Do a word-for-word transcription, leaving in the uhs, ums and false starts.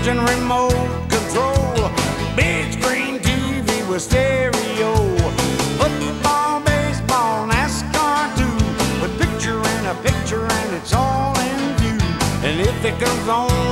engine, remote control, big screen T V with stereo, football, baseball, NASCAR too, with picture in a picture and it's all in view. And if it goes on